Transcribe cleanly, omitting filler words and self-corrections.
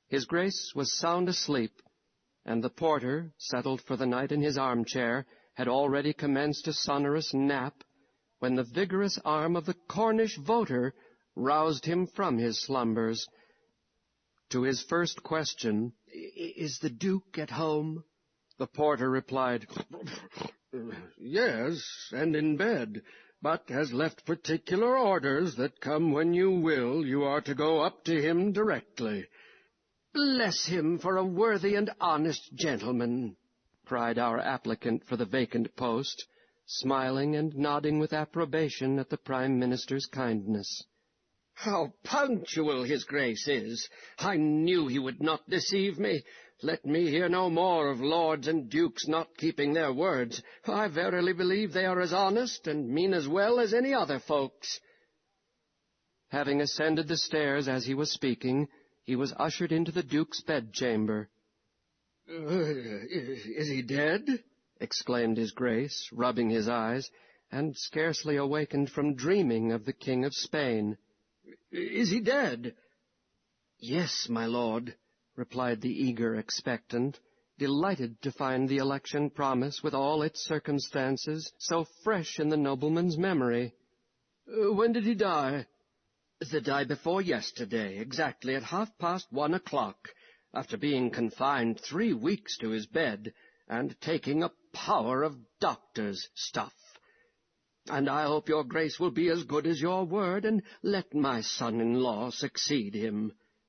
His Grace was sound asleep, and the porter, settled for the night in his armchair, had already commenced a sonorous nap, when the vigorous arm of the Cornish voter roused him from his slumbers. To his first question, "Is the Duke at home?" the porter replied, "Yes, and in bed, but has left particular orders that come when you will, you are to go up to him directly." "Bless him for a worthy and honest gentleman," cried our applicant for the vacant post, smiling and nodding with approbation at the Prime Minister's kindness. "How punctual his Grace is! I knew he would not deceive me. Let me hear no more of lords and dukes not keeping their words. I verily believe they are as honest and mean as well as any other folks." Having ascended the stairs as he was speaking, he was ushered into the Duke's bedchamber. "Is he dead?" exclaimed his Grace, rubbing his eyes, and scarcely awakened from dreaming of the King of Spain. "Is he dead?" "Yes, my lord," replied the eager expectant, delighted to find the election promise with all its circumstances so fresh in the nobleman's memory. "When did he die?" "The day before yesterday, exactly at 1:30, after being confined 3 weeks to his bed, and taking a power of doctor's stuff. And I hope your Grace will be as good as your word, and let my son-in-law succeed him."